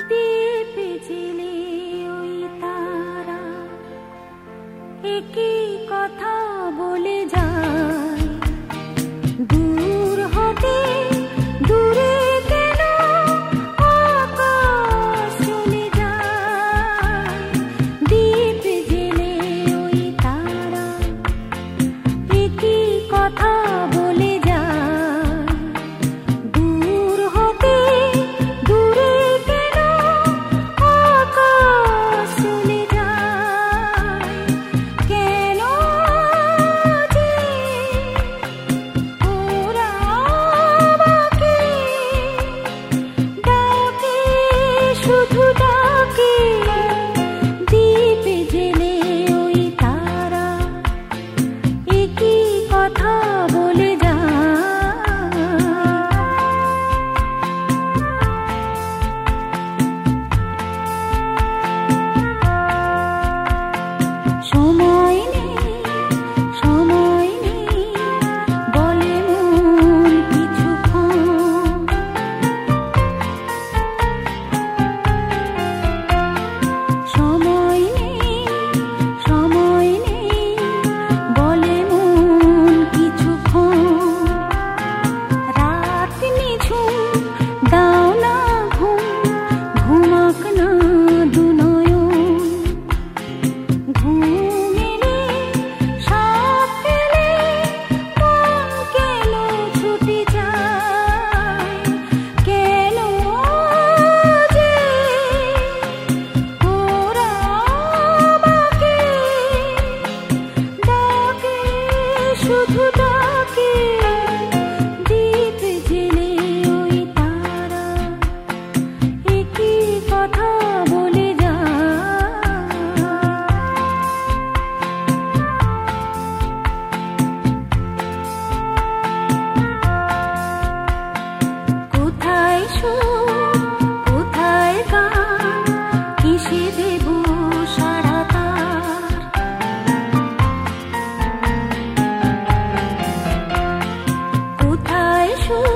দ্বীপ জেলে ওই তারা একই কথা বলে যায়, দূর হতে দূরে কেন আকাশ চলে যায়। দ্বীপ জেলে ওই তারা একই কথা বলে যায়, দূর হতে দূরে কেন আকাশ চলে যায়। কেন যে ওরা আমাকে ডাকে, শুধু ডাকে। দ্বীপ জেলে ওই তারা একই কথা বলে যায়। সময় নেই, সময় নেই বলে মন কিছুক্ষণ। সময় নেই, সময় নেই বলে মন কিছুক্ষণ। রাত নিঝুম দাও না ঘুম, ঘুমাক না দুনয়ন। ঘুম এলে সাপ পেলে মন কেন ছুটে যায়। কেন যে ওরা আমাকে ডাকে, শুধু ডাকে। দ্বীপ জেলে ওই তারা একই কথা বলে যায়। কোথায় সুর, কোথায় গান, কিসে দেব সারা তার। কোথায় সুর,